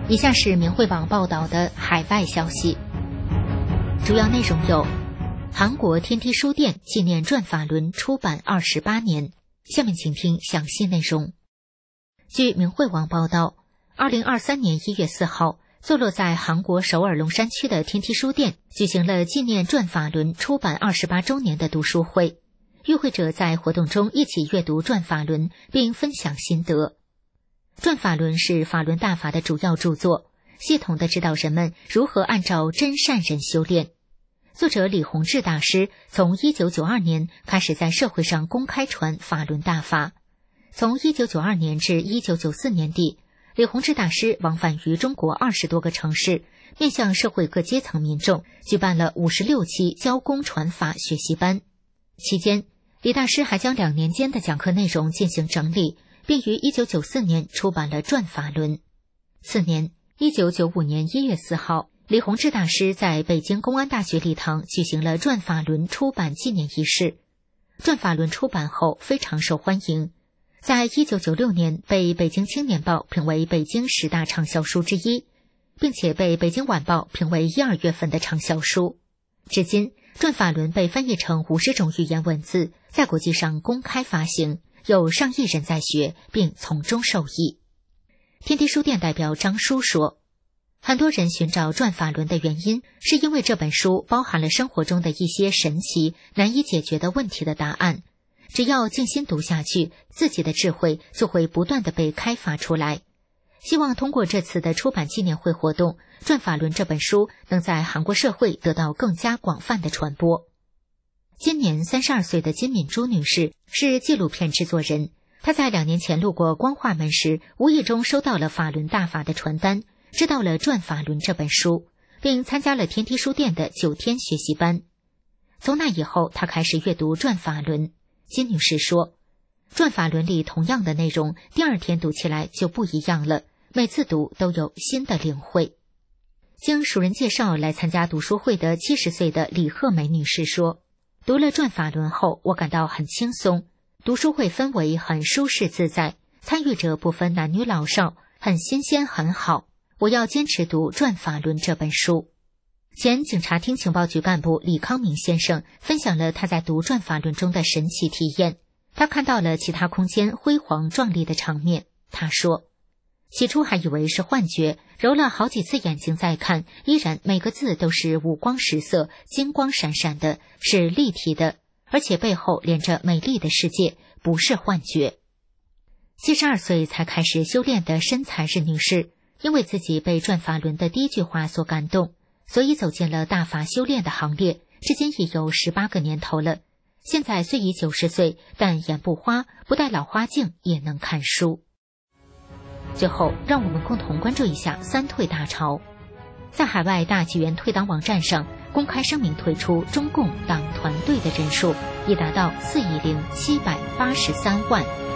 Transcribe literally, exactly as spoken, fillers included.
以下是明慧网报道的海外消息，主要内容有：韩国天梯书店纪念转法轮出版二十八年。下面请听详细内容。据明慧网报道，二零二三年一月四号，坐落在韩国首尔龙山区的天梯书店举行了纪念转法轮出版二十八周年的读书会。与会者在活动中一起阅读转法轮，并分享心得。转法轮是法轮大法的主要著作，系统地指导人们如何按照真善人修炼。作者李洪志大师从一九九二年开始在社会上公开传法轮大法。从一九九二年至一九九四年底，李洪志大师往返于中国二十多个城市，面向社会各阶层民众举办了五十六期教功传法学习班。期间，李大师还将两年间的讲课内容进行整理，并于一九九四年出版了《转法轮》。次年，一九九五年一月四号，李洪志大师在北京公安大学礼堂举行了《转法轮》出版纪念仪式。《转法轮》出版后非常受欢迎，在一九九六年被北京青年报评为北京十大畅销书之一，并且被北京晚报评为一二月份的畅销书。至今，《转法轮》被翻译成五十种语言文字，在国际上公开发行，有上亿人在学，并从中受益。天梯书店代表张叔说，很多人寻找《转法轮》的原因，是因为这本书包含了生活中的一些神奇、难以解决的问题的答案。只要静心读下去，自己的智慧就会不断地被开发出来。希望通过这次的出版纪念会活动，《转法轮》这本书能在韩国社会得到更加广泛的传播。今年三十二岁的金敏珠女士是纪录片制作人，她在两年前路过光化门时，无意中收到了法轮大法的传单，知道了《转法轮》这本书，并参加了天梯书店的九天学习班。从那以后，她开始阅读《转法轮》。金女士说，《转法轮》里同样的内容，第二天读起来就不一样了，每次读都有新的领会。经熟人介绍来参加读书会的七十岁的李鹤梅女士说，读了《转法轮》后，我感到很轻松，读书会氛围很舒适自在，参与者不分男女老少，很新鲜很好。我要坚持读《转法轮》这本书。前警察厅情报局干部李康明先生分享了他在读《转法轮》中的神奇体验。他看到了其他空间辉煌壮丽的场面。他说，起初还以为是幻觉，揉了好几次眼睛再看，依然每个字都是五光十色，金光闪闪的，是立体的，而且背后连着美丽的世界，不是幻觉。七十二岁才开始修炼的申才日女士，因为自己被《转法轮》的第一句话所感动，所以走进了大法修炼的行列，至今已有十八个年头了。现在虽已九十岁，但眼不花，不戴老花镜也能看书。最后，让我们共同关注一下三退大潮。在海外大纪元退党网站上公开声明退出中共党团队的人数已达到四亿零七百八十三万。